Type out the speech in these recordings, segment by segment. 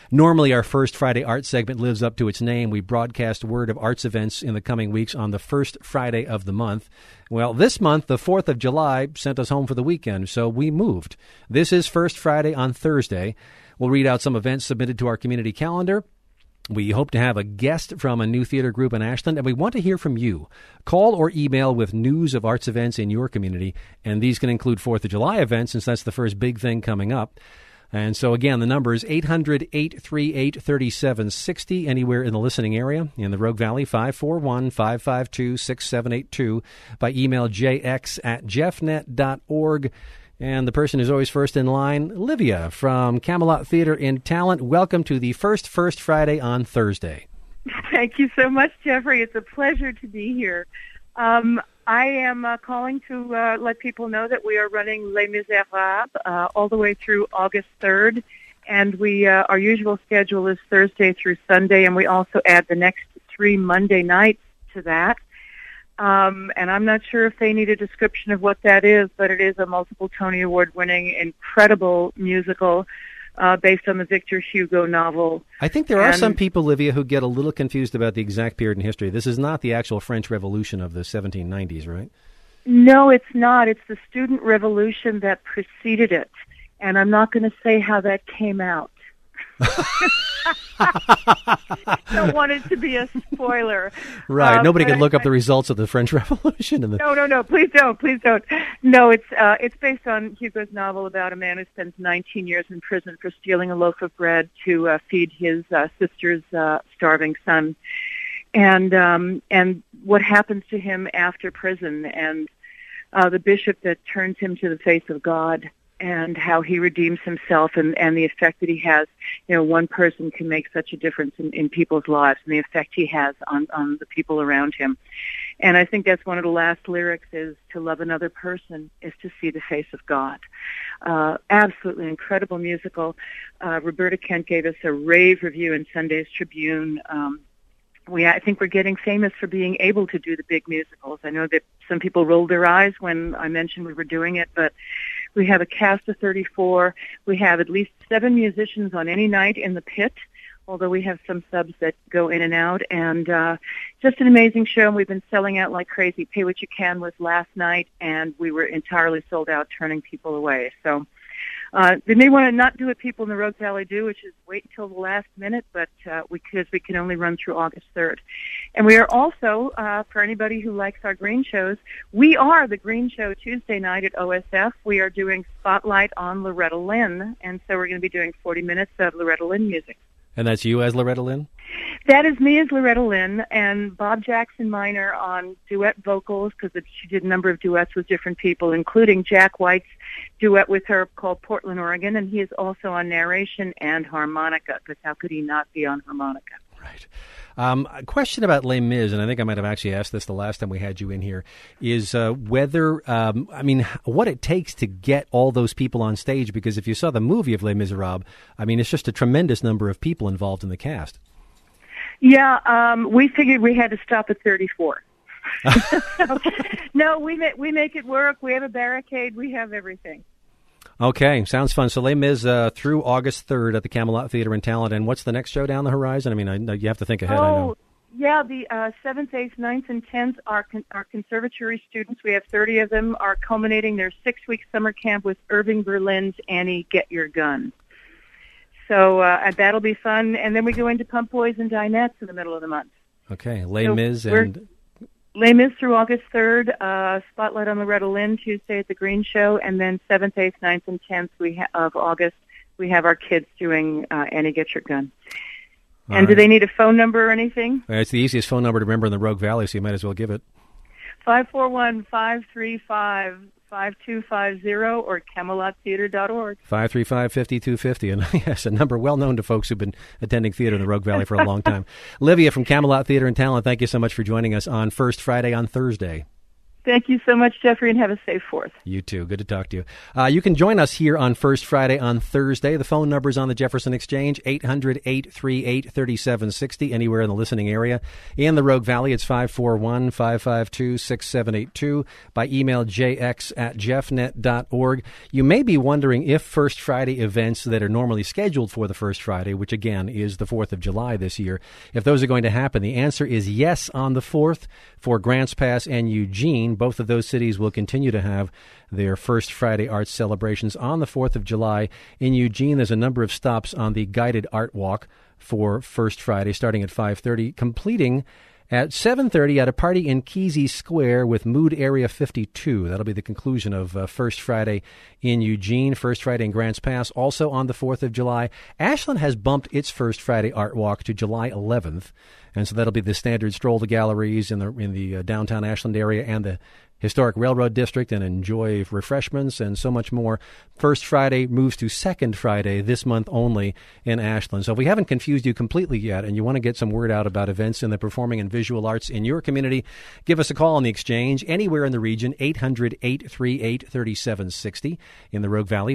Normally, our First Friday Arts segment lives up to its name. We broadcast word of arts events in the coming weeks on the first Friday of the month. Well, this month, the 4th of July, sent us home for the weekend, so we moved. This is First Friday on Thursday. We'll read out some events submitted to our community calendar. We hope to have a guest from a new theater group in Ashland, and we want to hear from you. Call or email with news of arts events in your community, and these can include 4th of July events, since that's the first big thing coming up. And so, again, the number is 800-838-3760, anywhere in the listening area. In the Rogue Valley, 541-552-6782. By email, jx@jeffnet.org. And the person who's always first in line, Livia from Camelot Theater in Talent. Welcome to the First Friday on Thursday. Thank you so much, Jeffrey. It's a pleasure to be here. I am calling to let people know that we are running Les Miserables all the way through August 3rd, and our usual schedule is Thursday through Sunday, and we also add the next 3 Monday nights to that. And I'm not sure if they need a description of what that is, but it is a multiple Tony Award-winning, incredible musical based on the Victor Hugo novel. I think there are some people, Livia, who get a little confused about the exact period in history. This is not the actual French Revolution of the 1790s, right? No, it's not. It's the student revolution that preceded it. And I'm not going to say how that came out. Don't want it to be a spoiler. Right. Nobody can look up the results of the French Revolution. No. Please don't. No, it's based on Hugo's novel about a man who spends 19 years in prison for stealing a loaf of bread to feed his sister's starving son, and what happens to him after prison, and the bishop that turns him to the face of God, and how he redeems himself, and the effect that he has. You know, one person can make such a difference in people's lives, and the effect he has on the people around him. And I think that's one of the last lyrics, is to love another person is to see the face of God. Absolutely incredible musical. Roberta Kent gave us a rave review in Sunday's Tribune. I think we're getting famous for being able to do the big musicals. I know that some people rolled their eyes when I mentioned we were doing it, but we have a cast of 34. We have at least 7 musicians on any night in the pit, although we have some subs that go in and out. And just an amazing show, and we've been selling out like crazy. Pay What You Can was last night, and we were entirely sold out, turning people away. So they may want to not do what people in the Rogue Valley do, which is wait until the last minute, but because we can only run through August 3rd. And we are also, for anybody who likes our green shows, we are the Green Show Tuesday night at OSF. We are doing Spotlight on Loretta Lynn, and so we're going to be doing 40 minutes of Loretta Lynn music. And that's you as Loretta Lynn? That is me as Loretta Lynn, and Bob Jackson Minor on duet vocals, because she did a number of duets with different people, including Jack White's duet with her called Portland, Oregon, and he is also on narration and harmonica, because how could he not be on harmonica? Right. A question about Les Mis, and I think I might have actually asked this the last time we had you in here, is whether, what it takes to get all those people on stage, because if you saw the movie of Les Miserables, it's just a tremendous number of people involved in the cast. Yeah, we figured we had to stop at 34. No, we make it work. We have a barricade. We have everything. Okay, sounds fun. So Les Mis through August 3rd at the Camelot Theater in Talent. And what's the next show down the horizon? I know you have to think ahead, I know. Yeah, the 7th, 8th, 9th, and 10th are conservatory students. We have 30 of them, are culminating their 6-week summer camp with Irving Berlin's Annie, Get Your Gun. So that'll be fun. And then we go into Pump Boys and Dinettes in the middle of the month. Okay, Les Mis and... Les Mis through August 3rd, Spotlight on Loretta Lynn Tuesday at the Green Show, and then 7th, 8th, 9th, and 10th of August, we have our kids doing Annie, Get Your Gun. And do they need a phone number or anything? It's the easiest phone number to remember in the Rogue Valley, so you might as well give it. 541-535-5250 or CamelotTheater.org. 535-5250. And yes, a number well known to folks who've been attending theater in the Rogue Valley for a long time. Livia from Camelot Theater and Talent, thank you so much for joining us on First Friday on Thursday. Thank you so much, Jeffrey, and have a safe 4th. You too. Good to talk to you. You can join us here on First Friday on Thursday. The phone number is on the Jefferson Exchange, 800-838-3760, anywhere in the listening area. In the Rogue Valley, it's 541-552-6782. By email, jx@jeffnet.org. You may be wondering if First Friday events that are normally scheduled for the First Friday, which again is the 4th of July this year, if those are going to happen. The answer is yes on the 4th for Grants Pass and Eugene. Both of those cities will continue to have their First Friday Arts celebrations on the 4th of July. In Eugene, there's a number of stops on the guided art walk for First Friday, starting at 5:30, completing at 7:30 at a party in Kesey Square with Mood Area 52. That'll be the conclusion of First Friday in Eugene. First Friday in Grants Pass, also on the 4th of July. Ashland has bumped its First Friday Art Walk to July 11th, and so that'll be the standard stroll to galleries in the downtown Ashland area and the Historic Railroad District and enjoy refreshments and so much more. First Friday moves to Second Friday this month only in Ashland. So if we haven't confused you completely yet and you want to get some word out about events in the performing and visual arts in your community, give us a call on the Exchange anywhere in the region, 800-838-3760. In the Rogue Valley,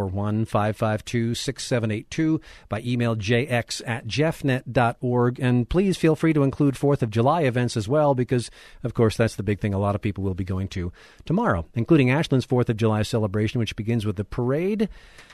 541-552-6782. By email, jx@jeffnet.org. And please feel free to include 4th of July events as well, because, of course, that's the big thing a lot of people will be going to tomorrow, including Ashland's 4th of July celebration, which begins with the parade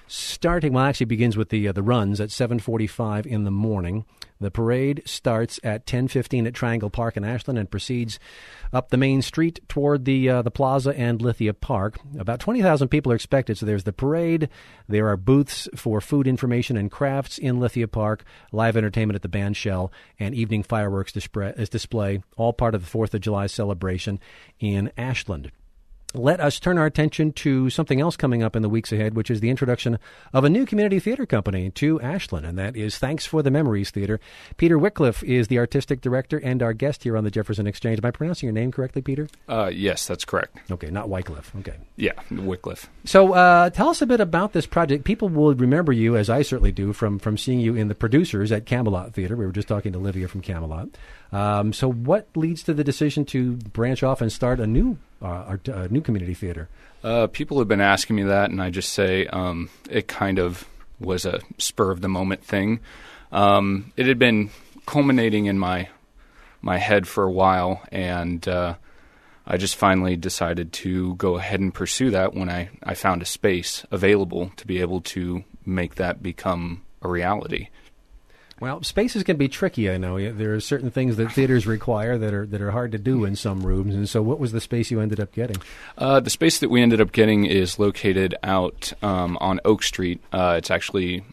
begins with the runs at 7:45 in the morning. The parade starts at 10:15 at Triangle Park in Ashland and proceeds up the main street toward the plaza and Lithia Park. About 20,000 people are expected. So there's the parade. There are booths for food information and crafts in Lithia Park, live entertainment at the band shell, and evening fireworks display, all part of the 4th of July celebration in Ashland. Let us turn our attention to something else coming up in the weeks ahead, which is the introduction of a new community theater company to Ashland, and that is Thanks for the Memories Theater. Peter Wycliffe is the artistic director and our guest here on the Jefferson Exchange. Am I pronouncing your name correctly, Peter? Yes, that's correct. Okay, not Wycliffe. Okay. Yeah, Wycliffe. So tell us a bit about this project. People will remember you, as I certainly do, from seeing you in The Producers at Camelot Theater. We were just talking to Livia from Camelot. So what leads to the decision to branch off and start a new community theater? People have been asking me that, and I just say it kind of was a spur-of-the-moment thing. It had been culminating in my head for a while, and I just finally decided to go ahead and pursue that when I found a space available to be able to make that become a reality. Well, spaces can be tricky, I know. There are certain things that theaters require that are hard to do in some rooms. And so what was the space you ended up getting? The space that we ended up getting is located out on Oak Street. It's actually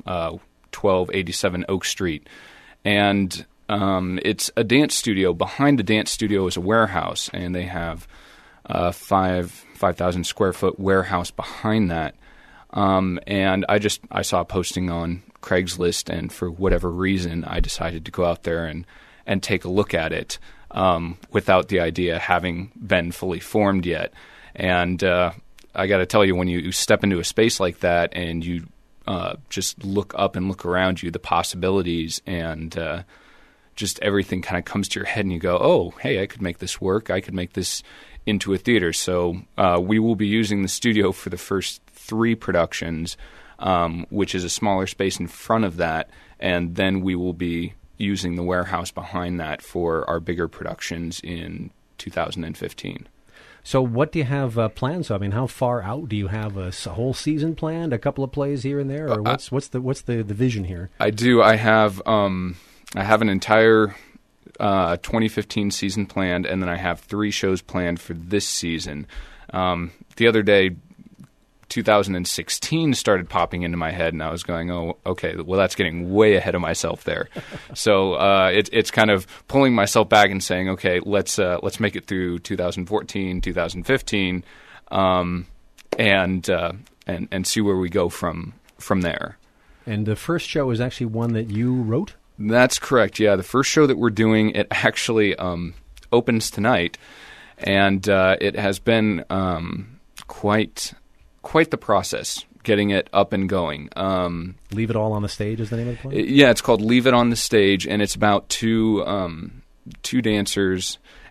1287 Oak Street. And it's a dance studio. Behind the dance studio is a warehouse, and they have 5,000 square foot warehouse behind that. And I saw a posting on Craigslist, and for whatever reason, I decided to go out there and take a look at it without the idea having been fully formed yet. And I got to tell you, when you step into a space like that and you just look up and look around you, the possibilities and just everything kind of comes to your head, and you go, oh, hey, I could make this work. I could make this into a theater. So we will be using the studio for the first 3 productions, which is a smaller space in front of that, and then we will be using the warehouse behind that for our bigger productions in 2015. So what do you have plans? I mean, how far out do you have a whole season planned? A couple of plays here and there, or what's the vision here? I do. I have an entire 2015 season planned, and then I have 3 shows planned for this season. The other day, 2016 started popping into my head, and I was going, oh, okay, well, that's getting way ahead of myself there. So it's kind of pulling myself back and saying, okay, let's make it through 2014, 2015, and see where we go from there. And the first show is actually one that you wrote? That's correct, yeah. The first show that we're doing, it actually opens tonight, and it has been quite the process getting it up and going. Leave It All on the Stage is the name of the play? Yeah, it's called Leave It on the Stage, and it's about two dancers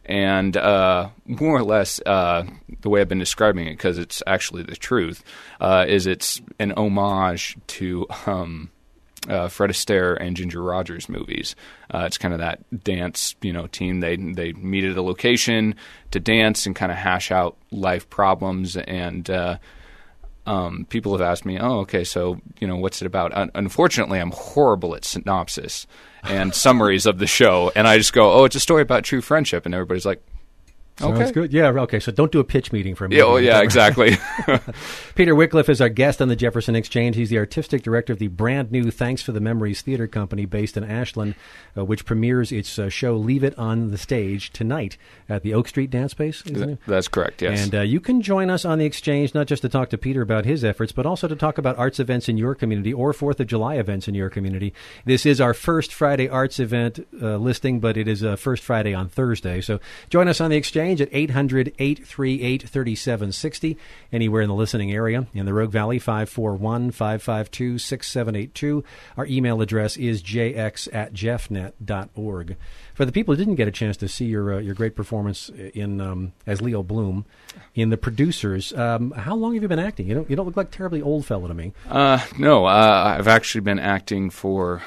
And more or less, the way I've been describing it, because it's actually the truth, is it's an homage to Fred Astaire and Ginger Rogers movies. It's kind of that dance, team. They meet at a location to dance and kind of hash out life problems. And people have asked me, "Oh, okay, so what's it about?" Unfortunately, I'm horrible at synopsis and summaries of the show, and I just go, "Oh, it's a story about true friendship," and everybody's like, "Okay, sounds good." Yeah, okay. So don't do a pitch meeting for me. Yeah, exactly. Peter Wycliffe is our guest on the Jefferson Exchange. He's the artistic director of the brand new Thanks for the Memories Theater Company based in Ashland, which premieres its show Leave It on the Stage tonight at the Oak Street Dance Space, isn't it? That's correct, yes. And you can join us on the Exchange, not just to talk to Peter about his efforts, but also to talk about arts events in your community or 4th of July events in your community. This is our first Friday arts event listing, but it is First Friday on Thursday. So join us on the Exchange at 800-838-3760, anywhere in the listening area. In the Rogue Valley, 541-552-6782. Our email address is jx@jeffnet.org. For the people who didn't get a chance to see your great performance in as Leo Bloom in The Producers, how long have you been acting? You don't look like a terribly old fellow to me. No, I've actually been acting for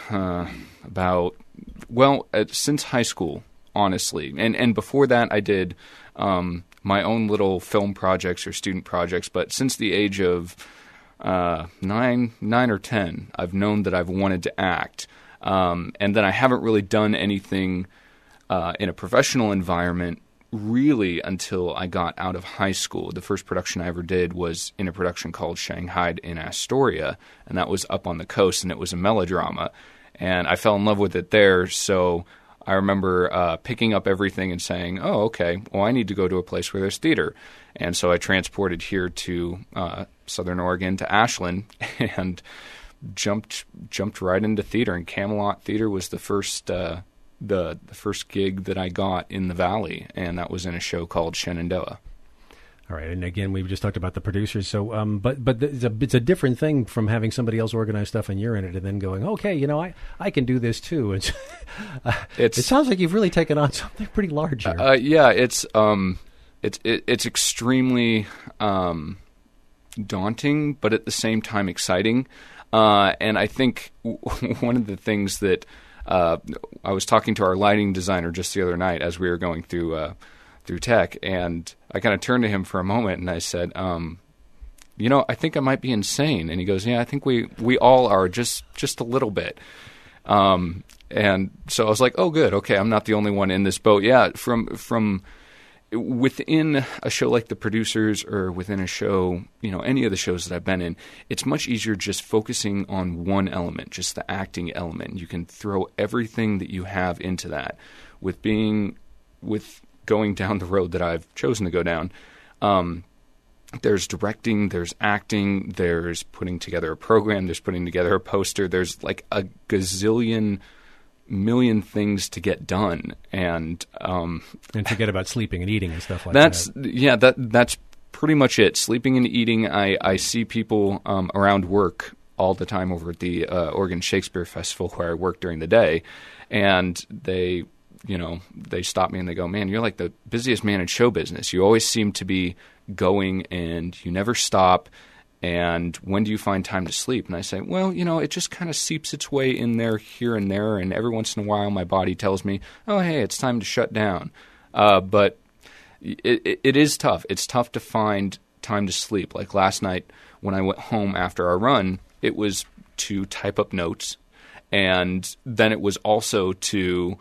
since high school, honestly. And before that, I did my own little film projects or student projects. But since the age of 9 or 10, I've known that I've wanted to act. And then I haven't really done anything in a professional environment really until I got out of high school. The first production I ever did was in a production called Shanghai in Astoria, and that was up on the coast, and it was a melodrama. And I fell in love with it there, so I remember picking up everything and saying, "Oh, okay, well, I need to go to a place where there's theater." And so I transported here to Southern Oregon, to Ashland, and jumped right into theater. And Camelot Theater was the first the first gig that I got in the Valley, and that was in a show called Shenandoah. All right, and again, we've just talked about The Producers. So, but it's a different thing from having somebody else organize stuff and you're in it, and then going, "Okay, I can do this too." And it sounds like you've really taken on something pretty large here. Yeah, it's extremely daunting, but at the same time exciting. And I think one of the things that I was talking to our lighting designer just the other night as we were going through tech, and I kind of turned to him for a moment and I said, I think I might be insane. And he goes, "Yeah, I think we all are, just a little bit." And so I was like, "Oh, good. Okay, I'm not the only one in this boat." Yeah, from within a show like The Producers, or within a show, any of the shows that I've been in, it's much easier just focusing on one element, just the acting element. You can throw everything that you have into that. With going down the road that I've chosen to go down, there's directing, there's acting, there's putting together a program, there's putting together a poster, there's like a gazillion million things to get done, and forget about sleeping and eating and stuff like that. Yeah, that's pretty much it. Sleeping and eating. I see people around work all the time over at the Oregon Shakespeare Festival, where I work during the day, and they stop me and they go, "Man, you're like the busiest man in show business. You always seem to be going and you never stop. And when do you find time to sleep?" And I say, "Well, it just kind of seeps its way in there here and there. And every once in a while my body tells me, oh, hey, it's time to shut down." But it is tough. It's tough to find time to sleep. Like last night when I went home after our run, it was to type up notes. And then it was also to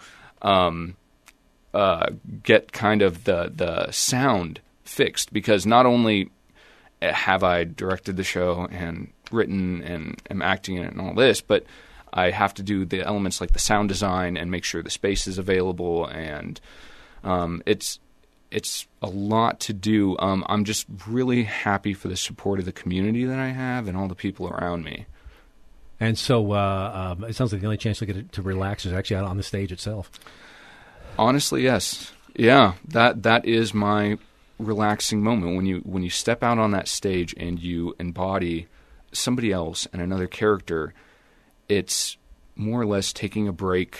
get kind of the sound fixed, because not only have I directed the show and written and am acting in it and all this, but I have to do the elements like the sound design and make sure the space is available, and it's a lot to do. I'm just really happy for the support of the community that I have and all the people around me. And so it sounds like the only chance to get to relax is actually out on the stage itself. Honestly, yes. Yeah, that is my relaxing moment, when you step out on that stage and you embody somebody else and another character. It's more or less taking a break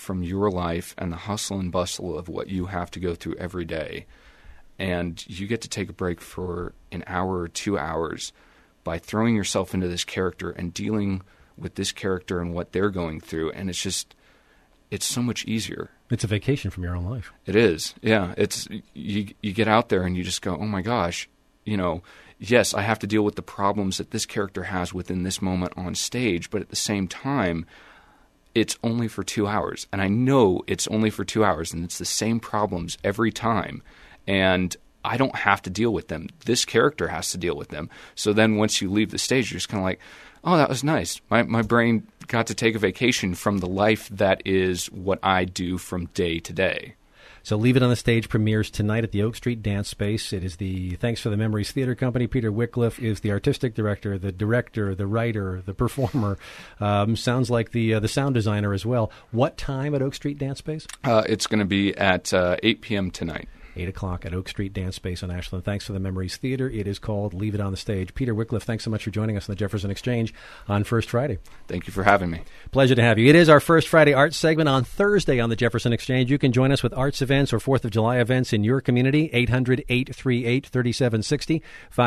from your life and the hustle and bustle of what you have to go through every day. And you get to take a break for an hour or 2 hours by throwing yourself into this character and dealing with this character and what they're going through. And it's so much easier. It's a vacation from your own life. It is. Yeah. It's, you get out there and you just go, oh my gosh, yes, I have to deal with the problems that this character has within this moment on stage, but at the same time, it's only for 2 hours. And I know it's only for 2 hours, and it's the same problems every time. And I don't have to deal with them. This character has to deal with them. So then once you leave the stage, you're just kind of like, oh, that was nice. My brain got to take a vacation from the life that is what I do from day to day. So Leave It on the Stage premieres tonight at the Oak Street Dance Space. It is the Thanks for the Memories Theater Company. Peter Wycliffe is the artistic director, the writer, the performer. Sounds like the sound designer as well. What time at Oak Street Dance Space? It's going to be at 8 p.m. tonight. 8 o'clock at Oak Street Dance Space on Ashland. Thanks for the Memories Theater. It is called Leave It on the Stage. Peter Wycliffe, thanks so much for joining us on the Jefferson Exchange on First Friday. Thank you for having me. Pleasure to have you. It is our First Friday Arts segment on Thursday on the Jefferson Exchange. You can join us with arts events or 4th of July events in your community. 800-838-3760,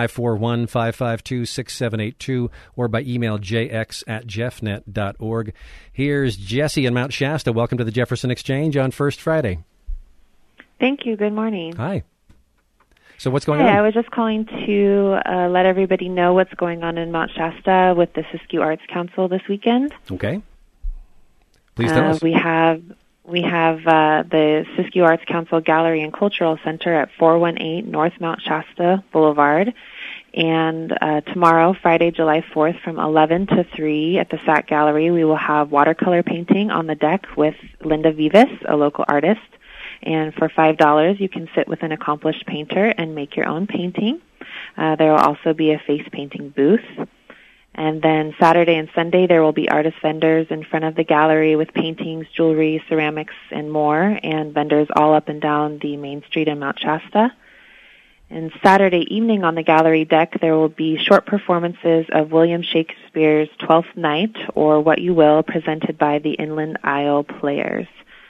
541-552-6782, or by email jx@jeffnet.org. Here's Jesse in Mount Shasta. Welcome to the Jefferson Exchange on First Friday. Thank you. Good morning. Hi. So what's going on? I was just calling to let everybody know what's going on in Mount Shasta with the Siskiyou Arts Council this weekend. Okay. Please tell us. We have the Siskiyou Arts Council Gallery and Cultural Center at 418 North Mount Shasta Boulevard. And tomorrow, Friday, July 4th, from 11 to 3 at the SAC Gallery, we will have watercolor painting on the deck with Linda Vivas, a local artist. And for $5, you can sit with an accomplished painter and make your own painting. There will also be a face painting booth. And then Saturday and Sunday, there will be artist vendors in front of the gallery with paintings, jewelry, ceramics, and more, and vendors all up and down the main street in Mount Shasta. And Saturday evening on the gallery deck, there will be short performances of William Shakespeare's Twelfth Night, or What You Will, presented by the Inland Isle Players.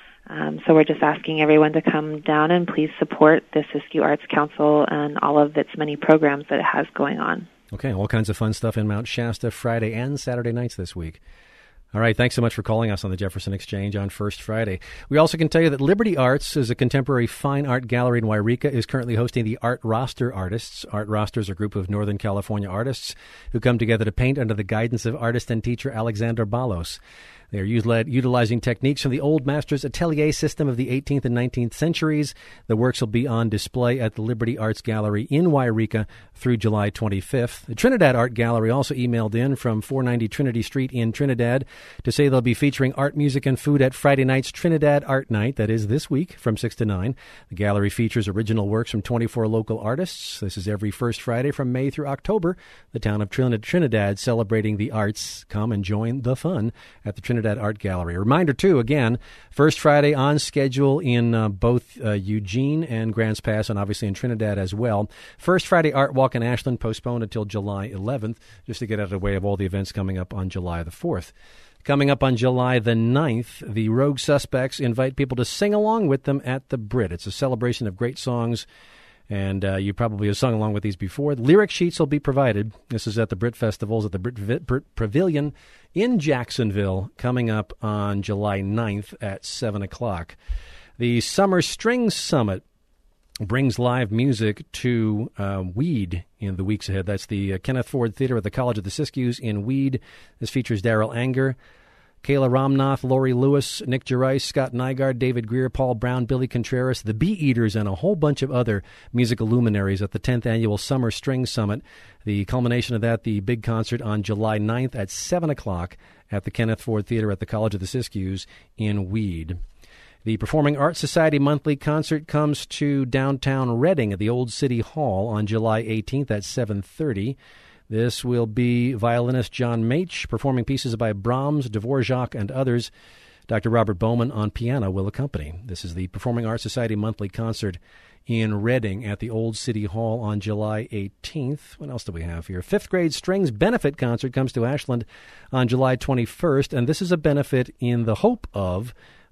So we're just asking everyone to come down and please support the Siskiyou Arts Council and all of its many programs that it has going on. Okay, all kinds of fun stuff in Mount Shasta Friday and Saturday nights this week. All right, thanks so much for calling us on the Jefferson Exchange on First Friday. We also can tell you that Liberty Arts is a contemporary fine art gallery in Wairika, is currently hosting the Art Roster Artists. Art Roster is a group of Northern California artists who come together to paint under the guidance of artist and teacher Alexander Balos. They are utilizing techniques from the old master's atelier system of the 18th and 19th centuries. The works will be on display at the Liberty Arts Gallery in Wairika through July 25th. The Trinidad Art Gallery also emailed in from 490 Trinity Street in Trinidad to say they'll be featuring art, music, and food at Friday night's Trinidad Art Night, that is this week, from 6 to 9. The gallery features original works from 24 local artists. This is every first Friday from May through October. The town of Trinidad celebrating the arts. Come and join the fun at the Trinidad Art Gallery. A reminder, too, again, First Friday on schedule in both Eugene and Grants Pass, and obviously in Trinidad as well. First Friday Art Walk in Ashland postponed until July 11th, just to get out of the way of all the events coming up on July the 4th. Coming up on July the 9th, the Rogue Suspects invite people to sing along with them at the Brit. It's a celebration of great songs, and you probably have sung along with these before. The lyric sheets will be provided. This is at the Brit Festivals at the Brit Pavilion in Jacksonville, coming up on July 9th at 7 o'clock. The Summer Strings Summit brings live music to Weed in the weeks ahead. That's the Kenneth Ford Theater at the College of the Siskiyous in Weed. This features Daryl Anger, Kayla Ramnath, Lori Lewis, Nick Gerais, Scott Nygaard, David Greer, Paul Brown, Billy Contreras, the Bee Eaters, and a whole bunch of other musical luminaries at the 10th Annual Summer String Summit. The culmination of that, the big concert on July 9th at 7 o'clock at the Kenneth Ford Theater at the College of the Siskiyous in Weed. The Performing Arts Society monthly concert comes to downtown Reading at the Old City Hall on July 18th at 7:30. This will be violinist John Mach performing pieces by Brahms, Dvorak, and others. Dr. Robert Bowman on piano will accompany. This is the Performing Arts Society monthly concert in Reading at the Old City Hall on July 18th. What else do we have here? Fifth Grade Strings Benefit Concert comes to Ashland on July 21st, and this is a benefit in the hope of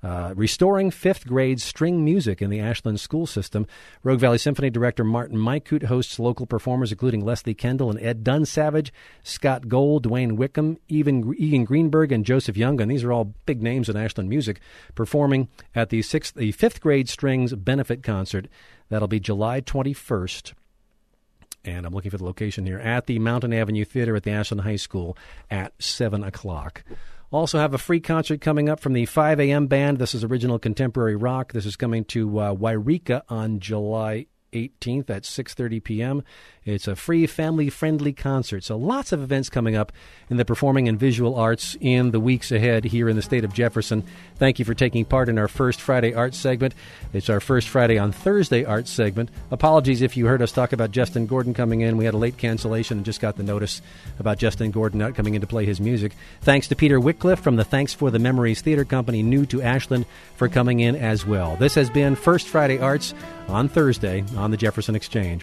restoring fifth-grade string music in the Ashland school system. Rogue Valley Symphony Director Martin Mykut hosts local performers including Leslie Kendall and Ed Dunsavage, Scott Gold, Dwayne Wickham, Egan Greenberg, and Joseph Young. And these are all big names in Ashland music, performing at the fifth-grade strings benefit concert. That'll be July 21st. And I'm looking for the location here, at the Mountain Avenue Theater at the Ashland High School at 7 o'clock. Also have a free concert coming up from the 5 a.m. band. This is original contemporary rock. This is coming to Wairika on July 18th at 6:30 p.m. It's a free, family-friendly concert. So lots of events coming up in the performing and visual arts in the weeks ahead here in the state of Jefferson. Thank you for taking part in our First Friday Arts segment. It's our First Friday on Thursday Arts segment. Apologies if you heard us talk about Justin Gordon coming in. We had a late cancellation and just got the notice about Justin Gordon not coming in to play his music. Thanks to Peter Wycliffe from the Thanks for the Memories Theater Company, new to Ashland, for coming in as well. This has been First Friday Arts on Thursday on the Jefferson Exchange.